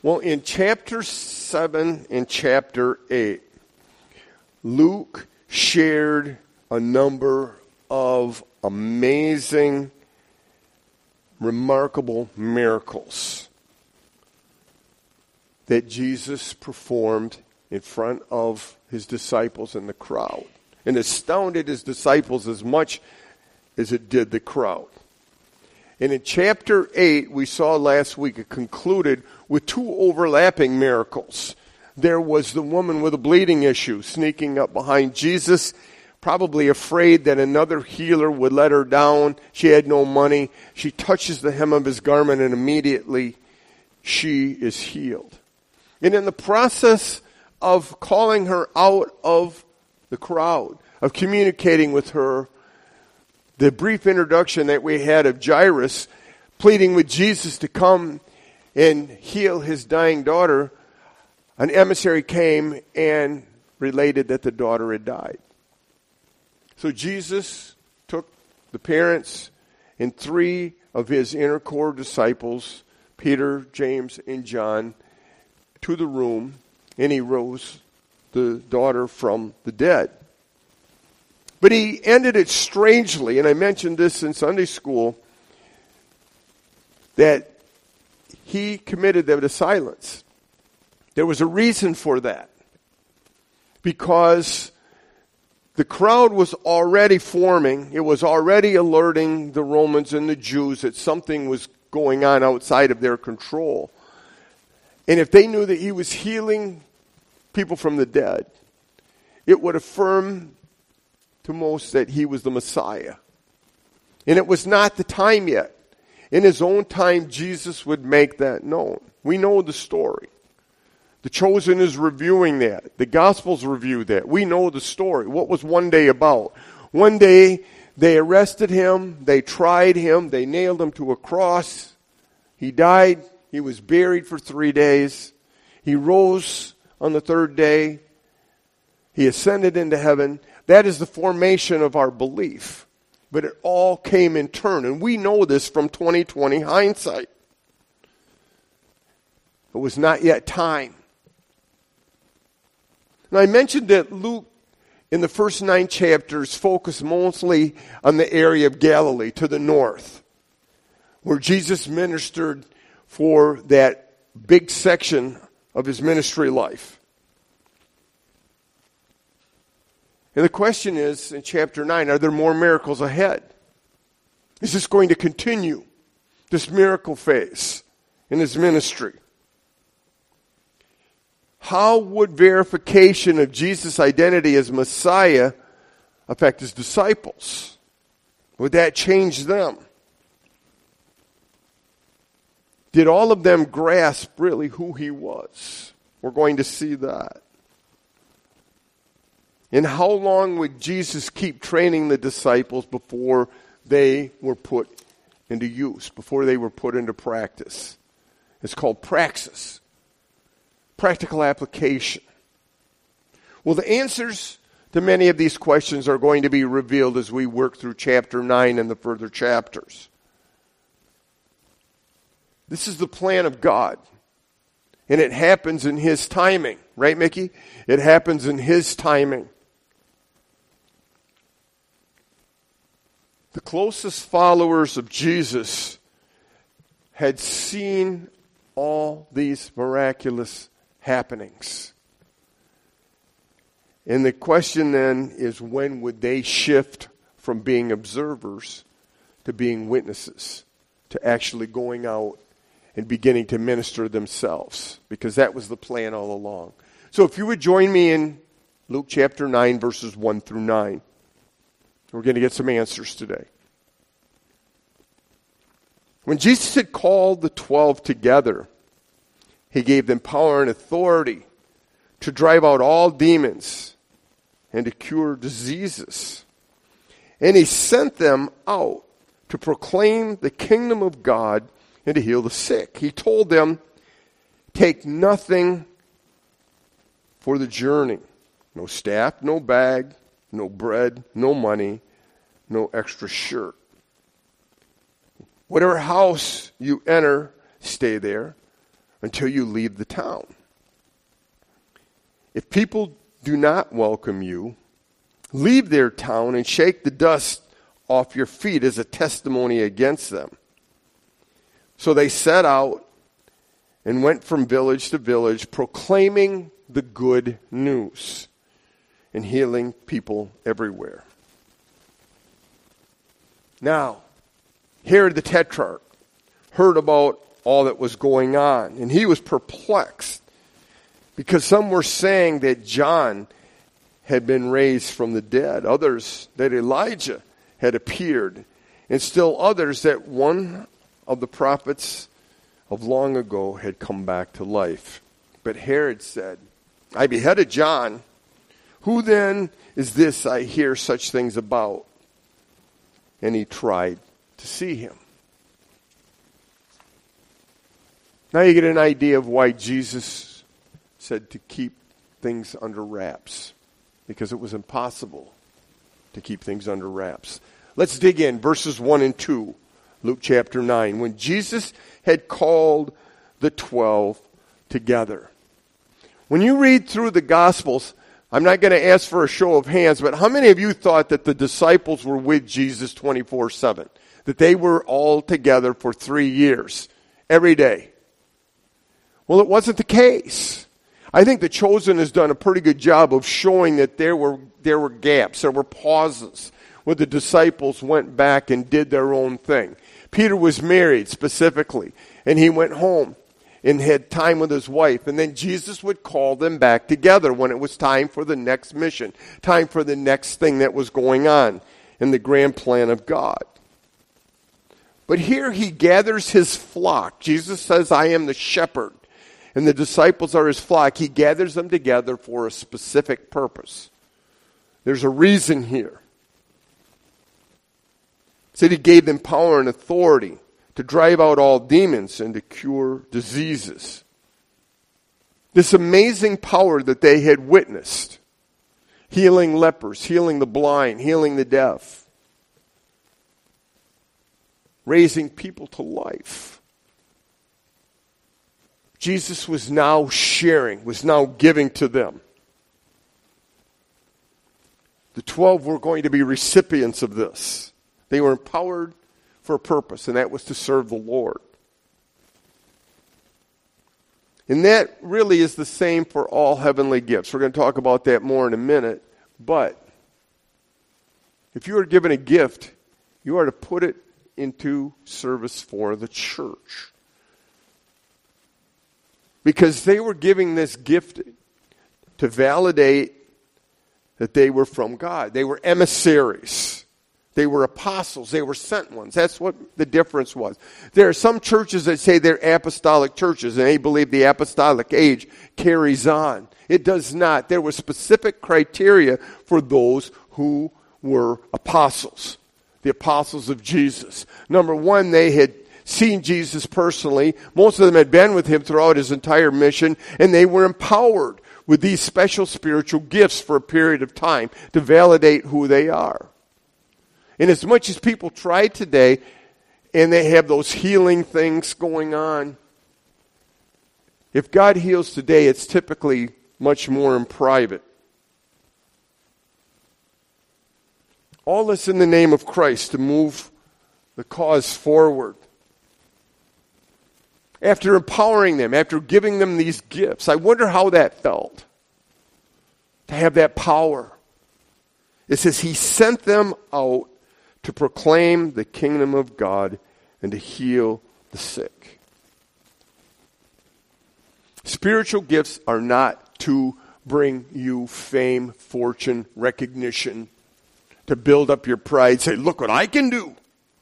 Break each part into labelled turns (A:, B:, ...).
A: Well, in chapter 7 and chapter 8, Luke shared a number of amazing, remarkable miracles that Jesus performed in front of his disciples and the crowd, and astounded his disciples as much as it did the crowd. And in chapter 8, we saw last week, it concluded with two overlapping miracles. There was the woman with a bleeding issue sneaking up behind Jesus, probably afraid that another healer would let her down. She had no money. She touches the hem of his garment, and immediately she is healed. And in the process of calling her out of the crowd, of communicating with her, the brief introduction that we had of Jairus pleading with Jesus to come and heal his dying daughter, an emissary came and related that the daughter had died. So Jesus took the parents and 3 of his inner core disciples, Peter, James, and John, to the room, and he rose the daughter from the dead. But he ended it strangely, and I mentioned this in Sunday school, that he committed them to silence. There was a reason for that. Because the crowd was already forming, it was already alerting the Romans and the Jews that something was going on outside of their control. And if they knew that he was healing people from the dead, it would affirm to most that he was the Messiah. And it was not the time yet. In his own time, Jesus would make that known. We know the story. The Chosen is reviewing that. The Gospels review that. We know the story. What was one day about? One day, they arrested him. They tried him. They nailed him to a cross. He died. He was buried for 3 days. He rose on the 3rd day. He ascended into heaven. That is the formation of our belief. But it all came in turn. And we know this from 2020 hindsight. It was not yet time. Now I mentioned that Luke, in the first 9 chapters, focused mostly on the area of Galilee to the north, where Jesus ministered for that big section of his ministry life. And the question is, in chapter 9, are there more miracles ahead? Is this going to continue, this miracle phase in his ministry? How would verification of Jesus' identity as Messiah affect his disciples? Would that change them? Did all of them grasp really who he was? We're going to see that. And how long would Jesus keep training the disciples before they were put into use, before they were put into practice? It's called praxis, practical application. Well, the answers to many of these questions are going to be revealed as we work through chapter 9 and the further chapters. This is the plan of God. And it happens in his timing. Right, Mickey? It happens in his timing. The closest followers of Jesus had seen all these miraculous happenings. And the question then is, when would they shift from being observers to being witnesses, to actually going out and beginning to minister themselves? Because that was the plan all along. So if you would join me in Luke chapter 9, verses 1 through 9. We're going to get some answers today. When Jesus had called the 12 together, he gave them power and authority to drive out all demons and to cure diseases. And he sent them out to proclaim the kingdom of God and to heal the sick. He told them, take nothing for the journey. No staff, no bag, no bread, no money, no extra shirt. Whatever house you enter, stay there. until you leave the town. If people do not welcome you, leave their town and shake the dust off your feet as a testimony against them." So they set out and went from village to village, proclaiming the good news and healing people everywhere. Now, Herod the Tetrarch heard about all that was going on, and he was perplexed because some were saying that John had been raised from the dead, others that Elijah had appeared, and still others that one of the prophets of long ago had come back to life. But Herod said, "I beheaded John. Who then is this I hear such things about?" And he tried to see him. Now you get an idea of why Jesus said to keep things under wraps, because it was impossible to keep things under wraps. Let's dig in, verses 1 and 2, Luke chapter 9. When Jesus had called the 12 together. When you read through the Gospels, I'm not going to ask for a show of hands, but how many of you thought that the disciples were with Jesus 24/7? That they were all together for 3 years, every day? Well, it wasn't the case. I think The Chosen has done a pretty good job of showing that there were gaps, there were pauses, where the disciples went back and did their own thing. Peter was married specifically, and he went home and had time with his wife. And then Jesus would call them back together when it was time for the next mission, time for the next thing that was going on in the grand plan of God. But here he gathers his flock. Jesus says, "I am the shepherd," and the disciples are his flock. He gathers them together for a specific purpose. There's a reason here. He said he gave them power and authority to drive out all demons and to cure diseases. This amazing power that they had witnessed, healing lepers, healing the blind, healing the deaf, raising people to life. Jesus was now sharing, was now giving to them. The 12 were going to be recipients of this. They were empowered for a purpose, and that was to serve the Lord. And that really is the same for all heavenly gifts. We're going to talk about that more in a minute. But if you are given a gift, you are to put it into service for the church. Because they were giving this gift to validate that they were from God. They were emissaries. They were apostles. They were sent ones. That's what the difference was. There are some churches that say they're apostolic churches, and they believe the apostolic age carries on. It does not. There were specific criteria for those who were apostles, the apostles of Jesus. Number one, they had seen Jesus personally. Most of them had been with him throughout his entire mission, and they were empowered with these special spiritual gifts for a period of time to validate who they are. And as much as people try today, and they have those healing things going on, if God heals today, it's typically much more in private. All this in the name of Christ to move the cause forward. After empowering them, after giving them these gifts, I wonder how that felt to have that power. It says he sent them out to proclaim the kingdom of God and to heal the sick. Spiritual gifts are not to bring you fame, fortune, recognition, to build up your pride, say, look what I can do.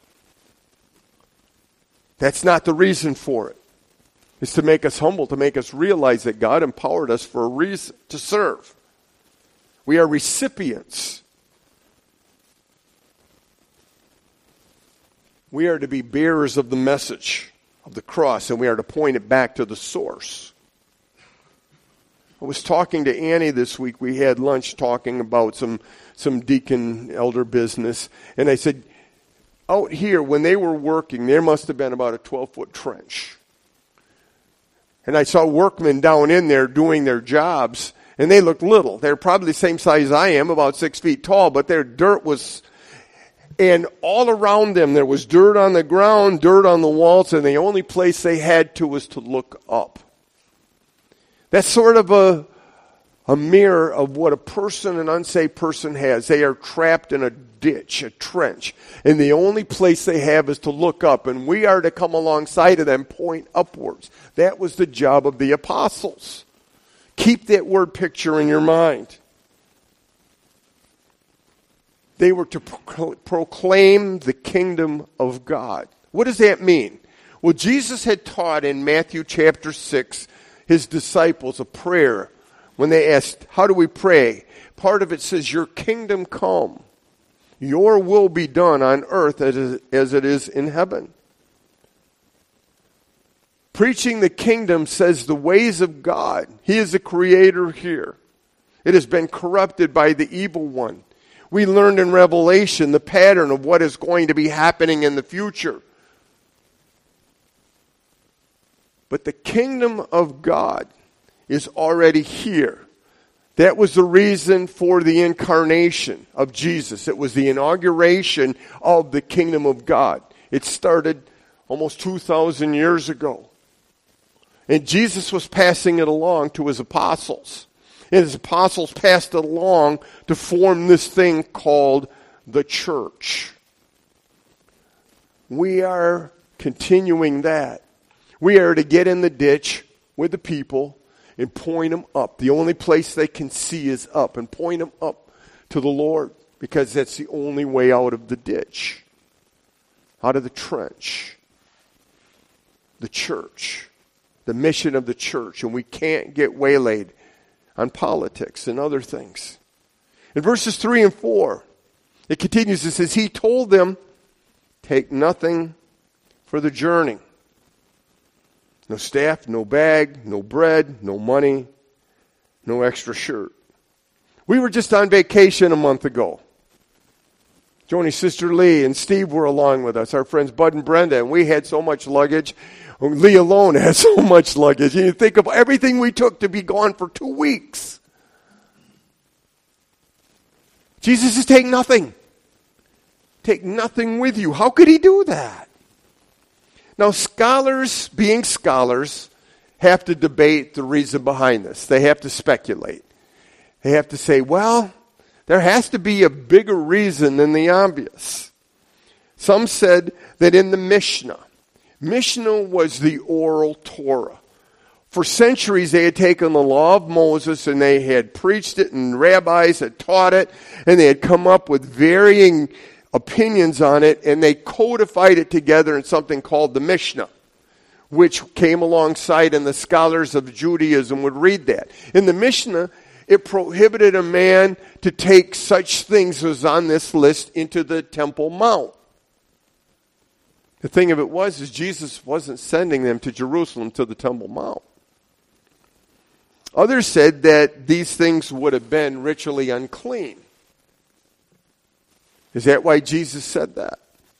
A: That's not the reason for it. It's to make us humble, to make us realize that God empowered us for a reason, to serve. We are recipients. We are to be bearers of the message of the cross, and we are to point it back to the source. I was talking to Annie this week. We had lunch talking about some deacon elder business, and I said, out here, when they were working, there must have been about a 12-foot trench. And I saw workmen down in there doing their jobs, and they looked little. They're probably the same size I am, about 6 feet tall, but their dirt was, and all around them there was dirt on the ground, dirt on the walls, and the only place they had to was to look up. That's sort of a mirror of what a person, an unsaved person has. They are trapped in a ditch, a trench, and the only place they have is to look up, and we are to come alongside of them, point upwards. That was the job of the apostles. Keep that word picture in your mind. They were to proclaim the kingdom of God. What does that mean? Well, Jesus had taught in Matthew chapter 6 his disciples a prayer when they asked, how do we pray? Part of it says, your kingdom come. Your will be done on earth as it is in heaven. Preaching the kingdom says the ways of God. He is the creator here. It has been corrupted by the evil one. We learned in Revelation the pattern of what is going to be happening in the future. But the kingdom of God is already here. That was the reason for the incarnation of Jesus. It was the inauguration of the kingdom of God. It started almost 2,000 years ago. And Jesus was passing it along to his apostles. And his apostles passed it along to form this thing called the church. We are continuing that. We are to get in the ditch with the people and point them up. The only place they can see is up, and point them up to the Lord, because that's the only way out of the ditch, out of the trench. The church, the mission of the church, and we can't get waylaid on politics and other things. In verses 3 and 4, it continues, it says, he told them, take nothing for the journey. No staff, no bag, no bread, no money, no extra shirt. We were just on vacation a month ago. Joni's sister Lee and Steve were along with us, our friends Bud and Brenda, and we had so much luggage. Lee alone had so much luggage. You think of everything we took to be gone for 2 weeks. Jesus is take nothing. Take nothing with you. How could he do that? Now, scholars, being scholars, have to debate the reason behind this. They have to speculate. They have to say, well, there has to be a bigger reason than the obvious. Some said that in the Mishnah was the oral Torah. For centuries, they had taken the law of Moses and they had preached it, and rabbis had taught it, and they had come up with varying opinions on it, and they codified it together in something called the Mishnah, which came alongside, and the scholars of Judaism would read that. In the Mishnah, it prohibited a man to take such things as on this list into the Temple Mount. The thing of it is Jesus wasn't sending them to Jerusalem, to the Temple Mount. Others said that these things would have been ritually unclean. Is that why Jesus said that?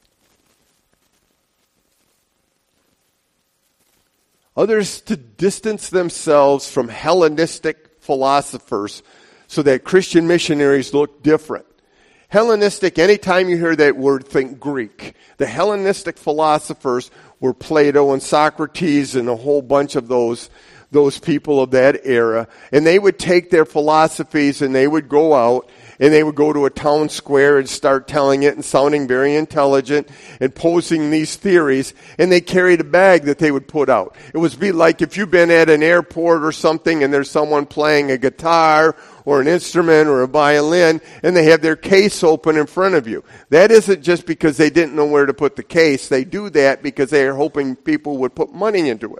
A: Others to distance themselves from Hellenistic philosophers so that Christian missionaries look different. Hellenistic, anytime you hear that word, think Greek. The Hellenistic philosophers were Plato and Socrates and a whole bunch of those people of that era. And they would take their philosophies and they would go out and they would go to a town square and start telling it and sounding very intelligent and posing these theories. And they carried a bag that they would put out. It would be like if you've been at an airport or something and there's someone playing a guitar or an instrument or a violin and they have their case open in front of you. That isn't just because they didn't know where to put the case. They do that because they are hoping people would put money into it.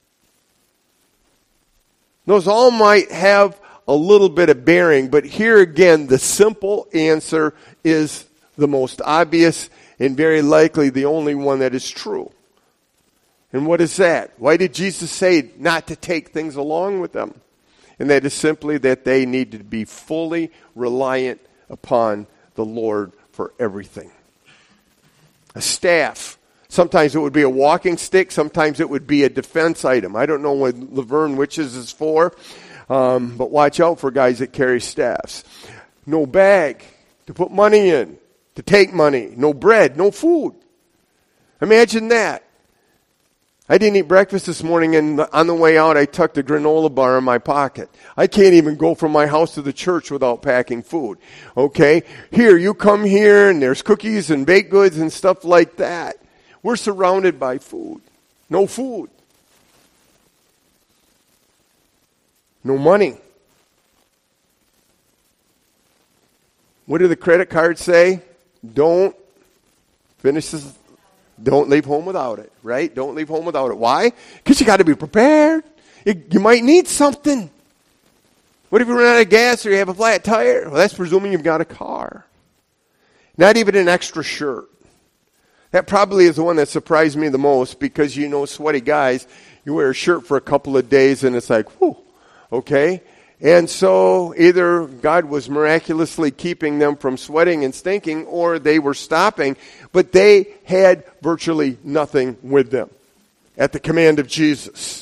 A: Those all might have a little bit of bearing, but here again, the simple answer is the most obvious and very likely the only one that is true. And what is that? Why did Jesus say not to take things along with them? And that is simply that they need to be fully reliant upon the Lord for everything. A staff Sometimes it would be a walking stick. Sometimes it would be a defense item. I don't know what Laverne Witches is for, but watch out for guys that carry staffs. No bag to put money in, to take money. No bread, no food. Imagine that. I didn't eat breakfast this morning, and on the way out, I tucked a granola bar in my pocket. I can't even go from my house to the church without packing food. Okay? Here, you come here, and there's cookies and baked goods and stuff like that. We're surrounded by food. No food. No money. What do the credit cards say? Don't leave home without it, right? Don't leave home without it. Why? Because you got to be prepared. You might need something. What if you run out of gas or you have a flat tire? Well, that's presuming you've got a car. Not even an extra shirt. That probably is the one that surprised me the most, because you know, sweaty guys, you wear a shirt for a couple of days and it's like, whew, okay? And so either God was miraculously keeping them from sweating and stinking, or they were stopping, but they had virtually nothing with them at the command of Jesus.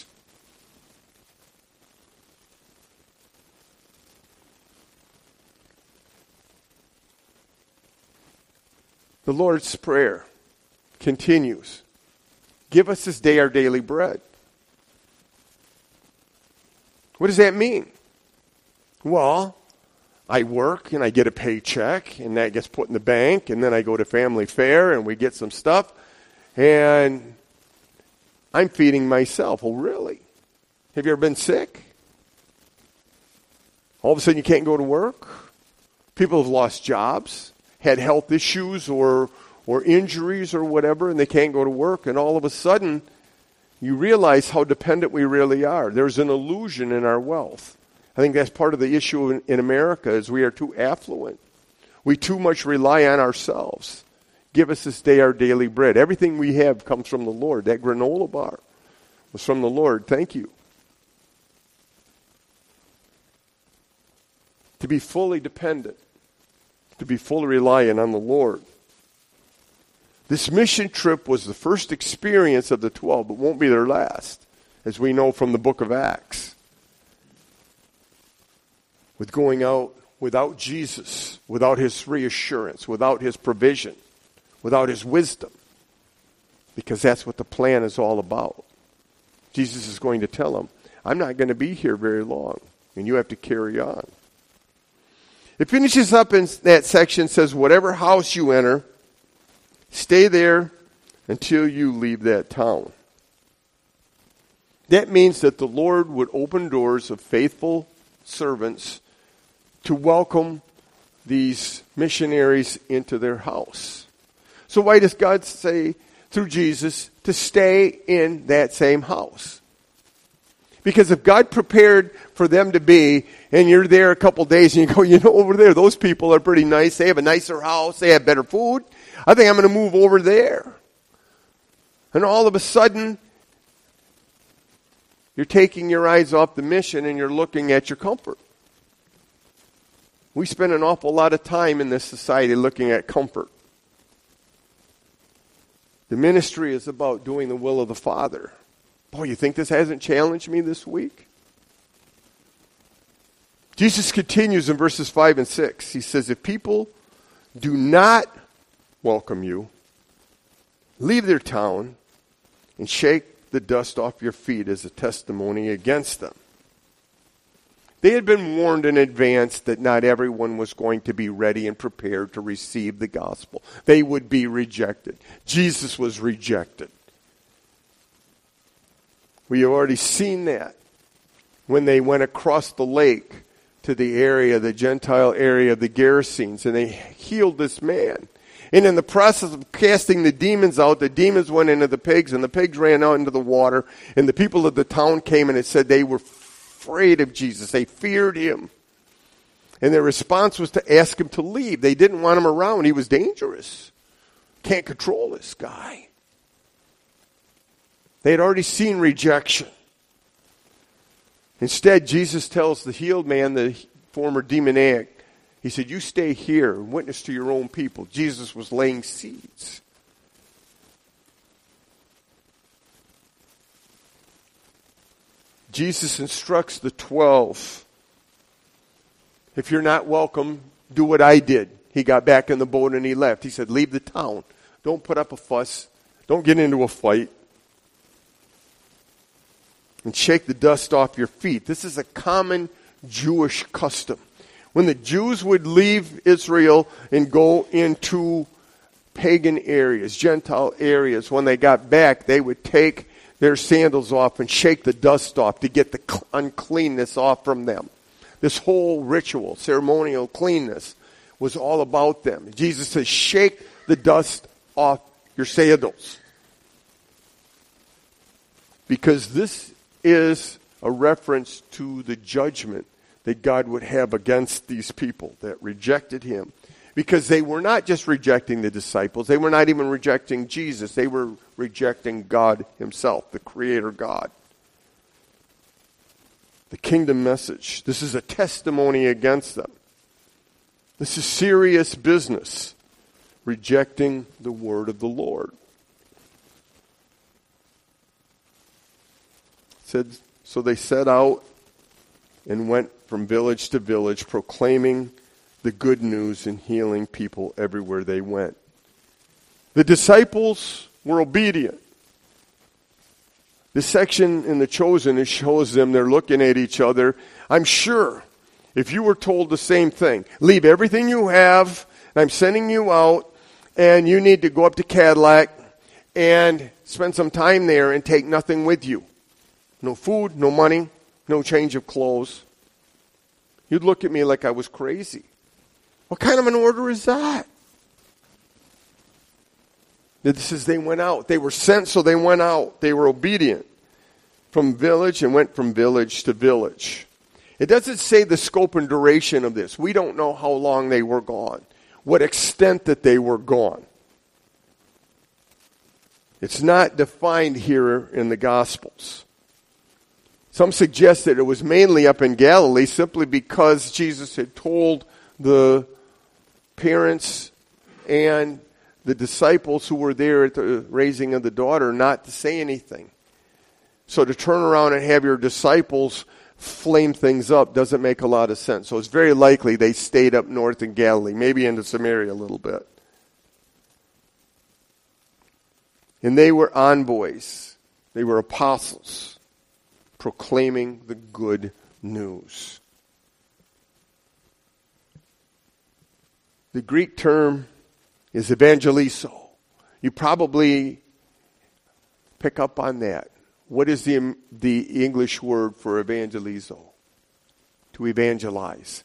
A: The Lord's Prayer continues. Give us this day our daily bread. What does that mean? Well, I work and I get a paycheck, and that gets put in the bank, and then I go to family fare and we get some stuff, and I'm feeding myself. Oh, really? Have you ever been sick? All of a sudden you can't go to work? People have lost jobs, had health issues or injuries or whatever, and they can't go to work, and all of a sudden you realize how dependent we really are. There's an illusion in our wealth. I think that's part of the issue in America, is we are too affluent. We too much rely on ourselves. Give us this day our daily bread. Everything we have comes from the Lord. That granola bar was from the Lord. Thank you. To be fully dependent, to be fully reliant on the Lord. This mission trip was the first experience of the 12, but won't be their last, as we know from the book of Acts. With going out without Jesus, without his reassurance, without his provision, without his wisdom. Because that's what the plan is all about. Jesus is going to tell them, I'm not going to be here very long, and you have to carry on. It finishes up in that section, says, whatever house you enter, stay there until you leave that town. That means that the Lord would open doors of faithful servants to welcome these missionaries into their house. So why does God say through Jesus to stay in that same house? Because if God prepared for them to be, and you're there a couple days and you go, you know, over there, those people are pretty nice. They have a nicer house. They have better food. I think I'm going to move over there. And all of a sudden, you're taking your eyes off the mission and you're looking at your comfort. We spend an awful lot of time in this society looking at comfort. The ministry is about doing the will of the Father. Boy, you think this hasn't challenged me this week? Jesus continues in verses 5 and 6. He says, if people do not welcome you, leave their town and shake the dust off your feet as a testimony against them. They had been warned in advance that not everyone was going to be ready and prepared to receive the gospel. They would be rejected. Jesus was rejected. We have already seen that when they went across the lake to the area, the Gentile area of the Gerasenes, and they healed this man. And in the process of casting the demons out, the demons went into the pigs, and the pigs ran out into the water, and the people of the town came, and it said they were afraid of Jesus. They feared him. And their response was to ask him to leave. They didn't want him around. He was dangerous. Can't control this guy. They had already seen rejection. Instead, Jesus tells the healed man, the former demoniac, he said, you stay here and witness to your own people. Jesus was laying seeds. Jesus instructs the 12, if you're not welcome, do what I did. He got back in the boat and he left. He said, leave the town. Don't put up a fuss. Don't get into a fight. And shake the dust off your feet. This is a common Jewish custom. When the Jews would leave Israel and go into pagan areas, Gentile areas, when they got back, they would take their sandals off and shake the dust off to get the uncleanness off from them. This whole ritual, ceremonial cleanness, was all about them. Jesus says, shake the dust off your sandals. Because this is a reference to the judgment that God would have against these people that rejected him. Because they were not just rejecting the disciples. They were not even rejecting Jesus. They were rejecting God himself, the Creator God. The kingdom message. This is a testimony against them. This is serious business. Rejecting the word of the Lord. It said, so they set out and went from village to village, proclaiming the good news and healing people everywhere they went. The disciples were obedient. This section in The Chosen, it shows them they're looking at each other. I'm sure if you were told the same thing, leave everything you have, and I'm sending you out, and you need to go up to Cadillac and spend some time there and take nothing with you. No food, no money, no change of clothes. You'd look at me like I was crazy. What kind of an order is that? This is they went out. They were sent, so they went out. They were obedient from village and went from village to village. It doesn't say the scope and duration of this. We don't know how long they were gone, what extent that they were gone. It's not defined here in the Gospels. Some suggest that it was mainly up in Galilee simply because Jesus had told the parents and the disciples who were there at the raising of the daughter not to say anything. So to turn around and have your disciples flame things up doesn't make a lot of sense. So it's very likely they stayed up north in Galilee, maybe into Samaria a little bit. And they were envoys. They were apostles proclaiming the good news. The Greek term is evangelizo. You probably pick up on that. What is the English word for evangelizo? To evangelize.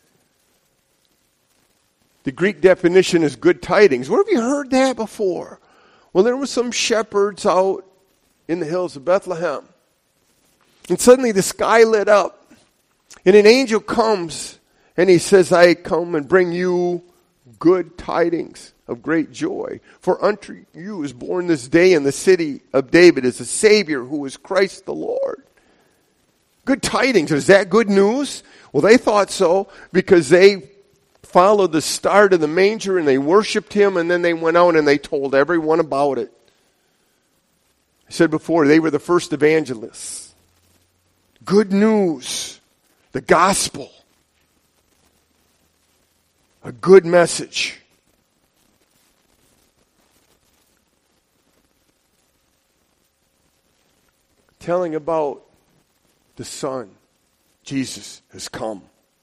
A: The Greek definition is good tidings. Where have you heard that before? Well, there were some shepherds out in the hills of Bethlehem. And suddenly the sky lit up. And an angel comes and he says, I come and bring you good tidings of great joy. For unto you is born this day in the city of David is a Savior who is Christ the Lord. Good tidings. Is that good news? Well, they thought so because they followed the star to the manger and they worshiped him, and then they went out and they told everyone about it. I said before, they were the first evangelists. Good news. The gospel. A good message. Telling about the Son. Jesus has come.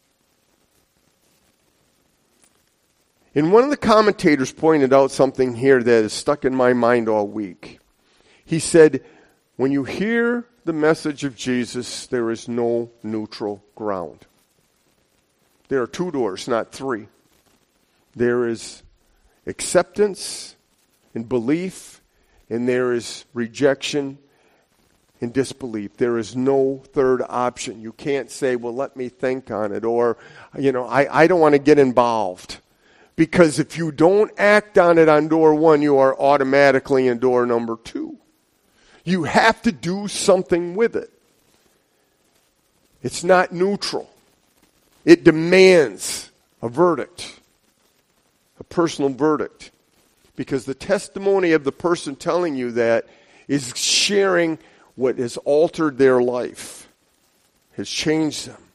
A: And one of the commentators pointed out something here that has stuck in my mind all week. He said, when you hear the message of Jesus, there is no neutral ground. There are two doors, not three. There is acceptance and belief, and there is rejection and disbelief. There is no third option. You can't say, well, let me think on it, or, I don't want to get involved. Because if you don't act on it on door one, you are automatically in door number two. You have to do something with it. It's not neutral. It demands a verdict, a personal verdict. Because the testimony of the person telling you that is sharing what has altered their life. has changed them.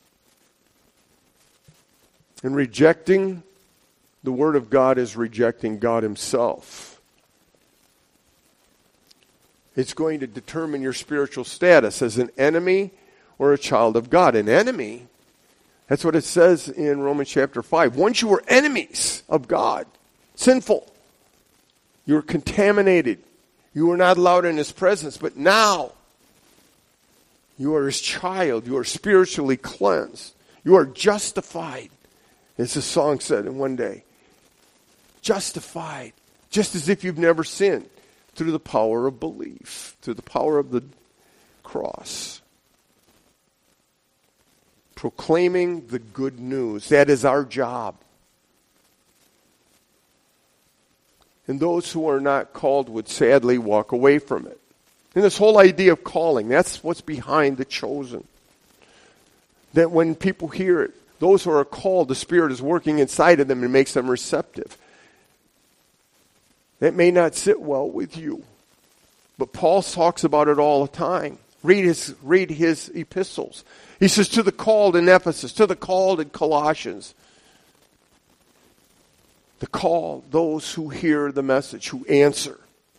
A: And rejecting the Word of God is rejecting God Himself. It's going to determine your spiritual status as an enemy or a child of God. An enemy, that's what it says in Romans chapter 5. Once you were enemies of God, sinful, you were contaminated, you were not allowed in His presence, but now you are His child, you are spiritually cleansed, you are justified, as the song said in one day. Justified, just as if you've never sinned, through the power of belief, through the power of the cross. Proclaiming the good news. That is our job. And those who are not called would sadly walk away from it. And this whole idea of calling, that's what's behind the chosen. That when people hear it, those who are called, the Spirit is working inside of them and makes them receptive. That may not sit well with you. But Paul talks about it all the time. Read his epistles. He says, to the called in Ephesus, to the called in Colossians. The called, those who hear the message, who answer.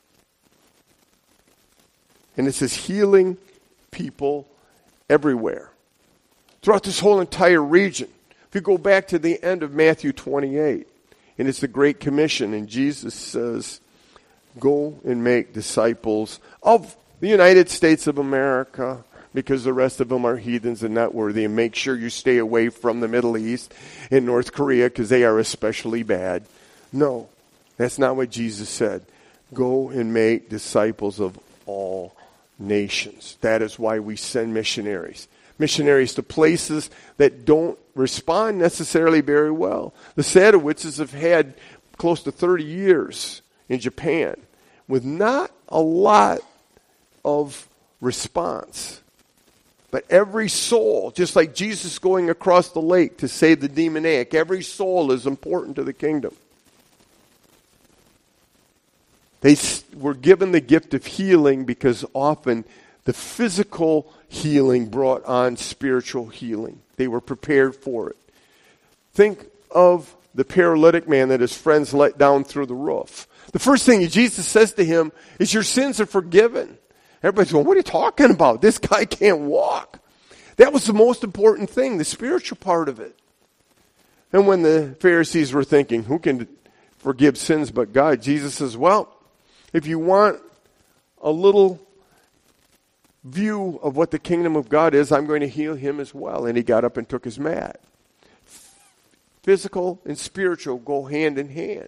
A: And it says healing people everywhere. Throughout this whole entire region. If you go back to the end of Matthew 28, and it's the Great Commission, and Jesus says, go and make disciples of the United States of America, because the rest of them are heathens and not worthy, and make sure you stay away from the Middle East and North Korea, because they are especially bad. No, that's not what Jesus said. Go and make disciples of all nations. That is why we send missionaries. Missionaries to places that don't respond necessarily very well. The Sadowitzes have had close to 30 years in Japan with not a lot of response. But every soul, just like Jesus going across the lake to save the demoniac, every soul is important to the kingdom. They were given the gift of healing because often the physical healing brought on spiritual healing. They were prepared for it. Think of the paralytic man that his friends let down through the roof. The first thing Jesus says to him is, your sins are forgiven. Everybody's going, what are you talking about? This guy can't walk. That was the most important thing, the spiritual part of it. And when the Pharisees were thinking, who can forgive sins but God? Jesus says, well, if you want a little view of what the kingdom of God is, I'm going to heal him as well. And he got up and took his mat. Physical and spiritual go hand in hand.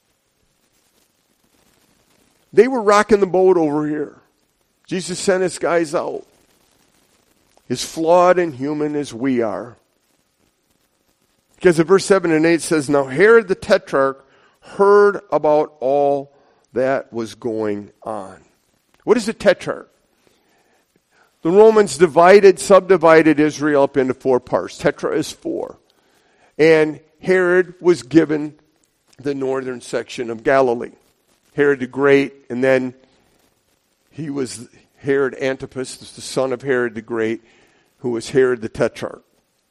A: They were rocking the boat over here. Jesus sent his guys out. As flawed and human as we are. Because in verse 7 and 8 says, now Herod the Tetrarch heard about all that was going on. What is a tetrarch? The Romans subdivided Israel up into 4 parts. Tetra is 4. And Herod was given the northern section of Galilee. Herod the Great, and then he was Herod Antipas, the son of Herod the Great, who was Herod the Tetrarch.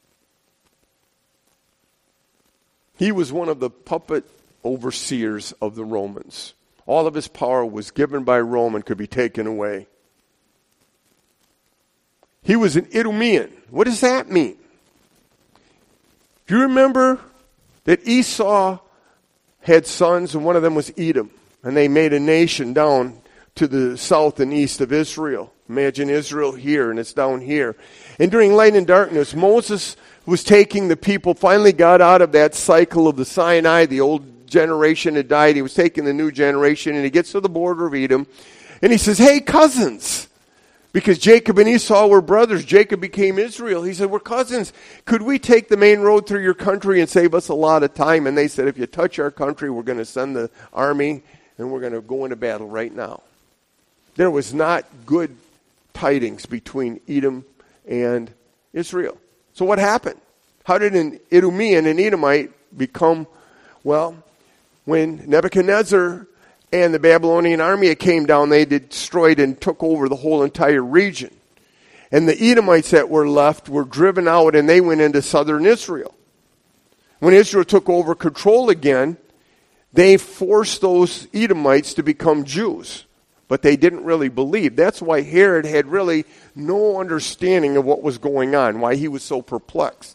A: He was one of the puppet overseers of the Romans. All of his power was given by Rome and could be taken away. He was an Idumean. What does that mean? Do you remember that Esau had sons, and one of them was Edom, and they made a nation down to the south and east of Israel. Imagine Israel here, and it's down here. And during light and darkness, Moses was taking the people, finally got out of that cycle of the Sinai. The old generation had died. He was taking the new generation, and he gets to the border of Edom, and he says, hey, cousins. Because Jacob and Esau were brothers. Jacob became Israel. He said, we're cousins. Could we take the main road through your country and save us a lot of time? And they said, if you touch our country, we're going to send the army and we're going to go into battle right now. There was not good tidings between Edom and Israel. So what happened? How did an Idumean, an Edomite, become, well, when Nebuchadnezzar and the Babylonian army came down, they destroyed and took over the whole entire region. And the Edomites that were left were driven out, and they went into southern Israel. When Israel took over control again, they forced those Edomites to become Jews. But they didn't really believe. That's why Herod had really no understanding of what was going on, why he was so perplexed.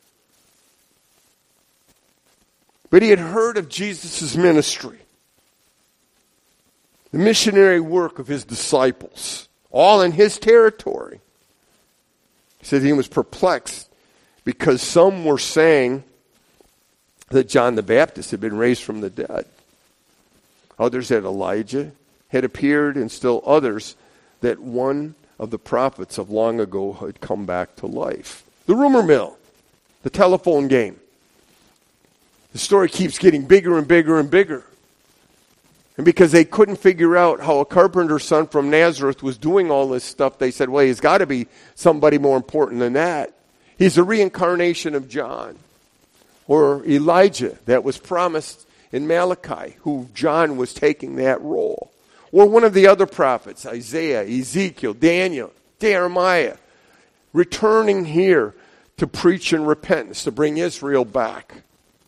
A: But he had heard of Jesus' ministry, the missionary work of his disciples, all in his territory. He said he was perplexed because some were saying that John the Baptist had been raised from the dead. Others that Elijah had appeared, and still others that one of the prophets of long ago had come back to life. The rumor mill, the telephone game. The story keeps getting bigger and bigger and bigger. And because they couldn't figure out how a carpenter's son from Nazareth was doing all this stuff, they said, well, he's got to be somebody more important than that. He's a reincarnation of John. Or Elijah that was promised in Malachi, who John was taking that role. Or one of the other prophets, Isaiah, Ezekiel, Daniel, Jeremiah, returning here to preach in repentance, to bring Israel back.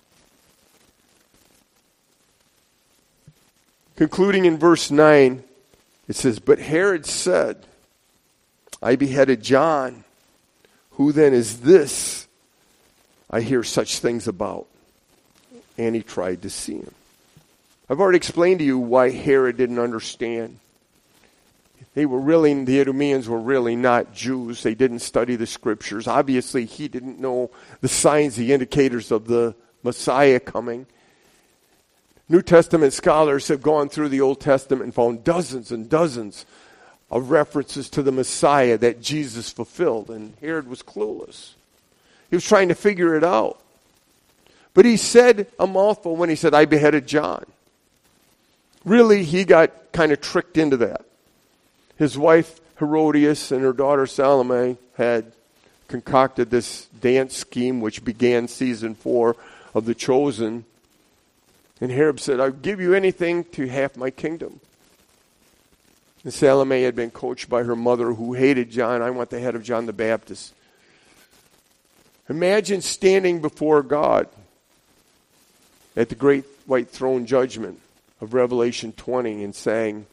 A: Concluding in verse 9, it says, but Herod said, I beheaded John. Who then is this I hear such things about? And he tried to see him. I've already explained to you why Herod didn't understand. The Idumeans were really not Jews. They didn't study the scriptures. Obviously, he didn't know the signs, the indicators of the Messiah coming. New Testament scholars have gone through the Old Testament and found dozens and dozens of references to the Messiah that Jesus fulfilled. And Herod was clueless. He was trying to figure it out. But he said a mouthful when he said, I beheaded John. Really, he got kind of tricked into that. His wife Herodias and her daughter Salome had concocted this dance scheme which began season 4 of The Chosen. And Herod said, I'll give you anything to half my kingdom. And Salome had been coached by her mother who hated John. I want the head of John the Baptist. Imagine standing before God at the great white throne judgment of Revelation 20 and saying,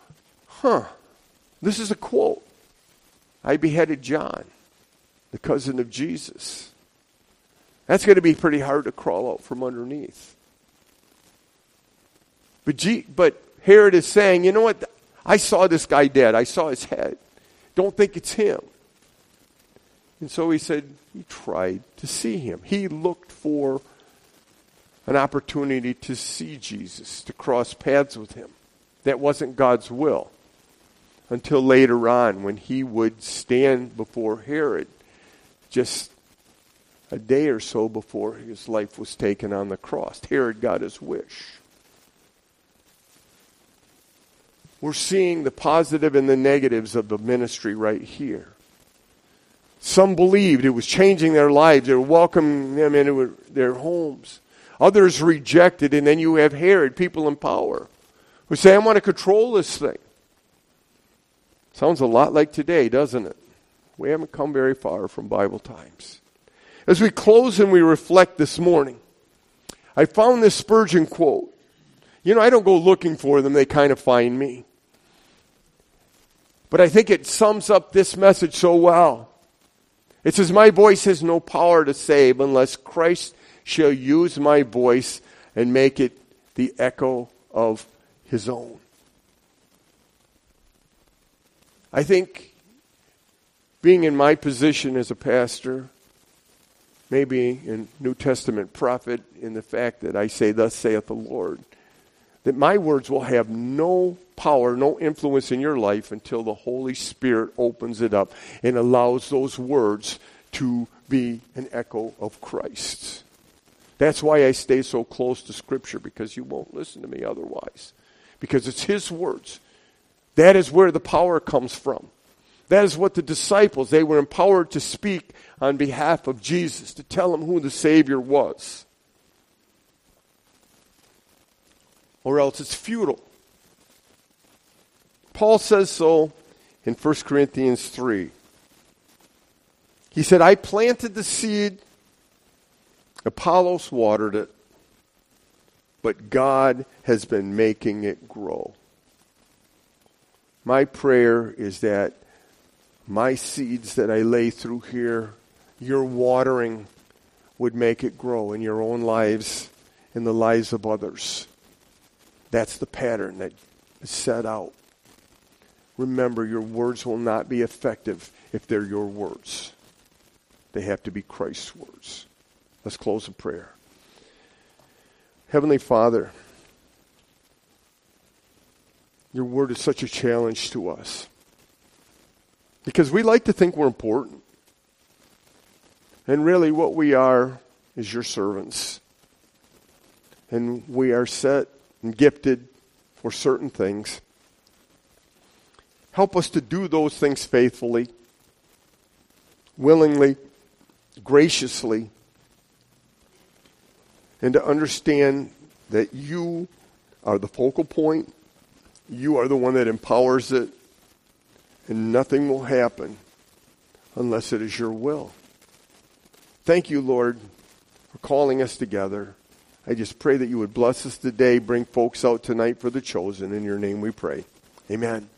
A: this is a quote. I beheaded John, the cousin of Jesus. That's going to be pretty hard to crawl out from underneath. But Herod is saying, you know what? I saw this guy dead. I saw his head. Don't think it's him. And so he said, he tried to see him. He looked for an opportunity to see Jesus, to cross paths with him. That wasn't God's will. Until later on when he would stand before Herod just a day or so before his life was taken on the cross. Herod got his wish. We're seeing the positive and the negatives of the ministry right here. Some believed it was changing their lives. They were welcoming them into their homes. Others rejected, and then you have Herod, people in power, who say, I want to control this thing. Sounds a lot like today, doesn't it? We haven't come very far from Bible times. As we close and we reflect this morning, I found this Spurgeon quote. You know, I don't go looking for them, they kind of find me. But I think it sums up this message so well. It says, my voice has no power to save unless Christ shall use my voice and make it the echo of his own. I think being in my position as a pastor, maybe a New Testament prophet, in the fact that I say, thus saith the Lord, that my words will have no power, no influence in your life until the Holy Spirit opens it up and allows those words to be an echo of Christ. That's why I stay so close to Scripture, because you won't listen to me otherwise. Because it's His words. That is where the power comes from. That is what the disciples, they were empowered to speak on behalf of Jesus, to tell him who the Savior was. Or else it's futile. Paul says so in 1 Corinthians 3. He said, I planted the seed, Apollos watered it, but God has been making it grow. My prayer is that my seeds that I lay through here, your watering would make it grow in your own lives, in the lives of others. That's the pattern that is set out. Remember, your words will not be effective if they're your words. They have to be Christ's words. Let's close in prayer. Heavenly Father, your word is such a challenge to us. Because we like to think we're important. And really what we are is your servants. And we are set and gifted for certain things. Help us to do those things faithfully, willingly, graciously, and to understand that you are the focal point. You are the one that empowers it, and nothing will happen unless it is your will. Thank you, Lord, for calling us together. I just pray that you would bless us today, bring folks out tonight for the chosen. In your name we pray. Amen.